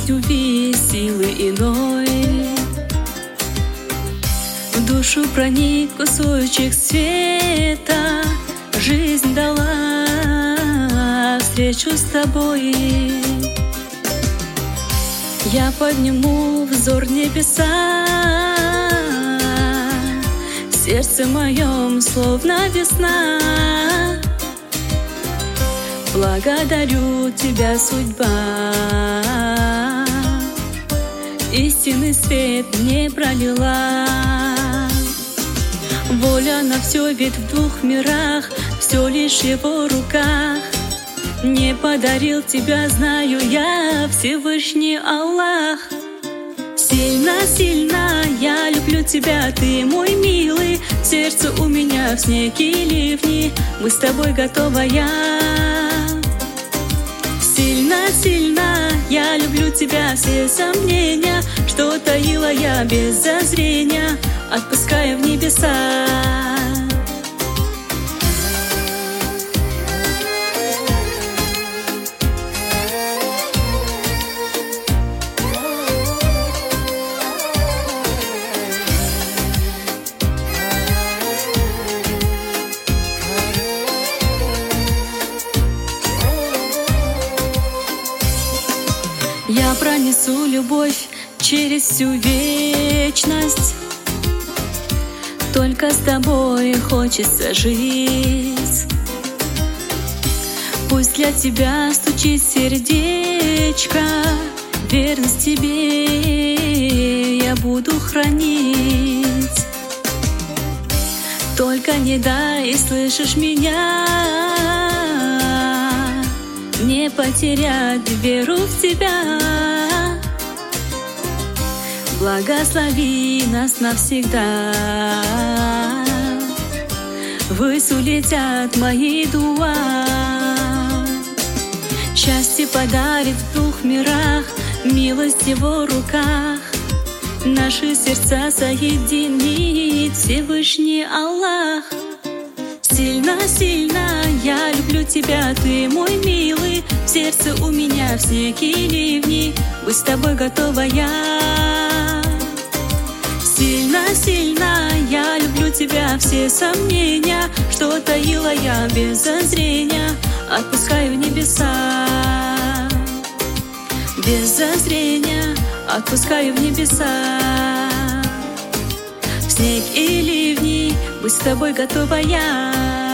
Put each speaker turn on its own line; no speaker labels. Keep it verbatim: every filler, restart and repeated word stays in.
жизнь увидеть силы иной. В душу проник кусочек света, жизнь дала встречу с тобой. Я подниму взор в небеса, в сердце моем словно весна. Благодарю тебя, судьба, истинный свет мне пролила. Воля на все, ведь в двух мирах все лишь в его руках. Не подарил тебя, знаю я, Всевышний Аллах. Сильно-сильно я люблю тебя, ты мой милый. Сердце у меня в снег и ливни, мы с тобой готова я. Сильно-сильно я люблю тебя, все сомнения, что таила я без зазрения, отпуская в небеса. Я пронесу любовь через всю вечность. Только с тобой хочется жить. Пусть для тебя стучит сердечко, верность тебе я буду хранить. Только не дай, слышишь меня, не потерять веру в тебя. Благослови нас навсегда. Ввысь улетят мои дуа. Счастье подарит в двух мирах, милость в его руках. Наши сердца соединит Всевышний Аллах. Сильно-сильно я люблю тебя, ты мой милый. В сердце у меня в снег и ливни, быть с тобой готова я. Сильно-сильно я люблю тебя, все сомнения, что таила я без зазрения, отпускаю в небеса. Без зазрения отпускаю в небеса. В снег и ливни, быть с тобой готова я.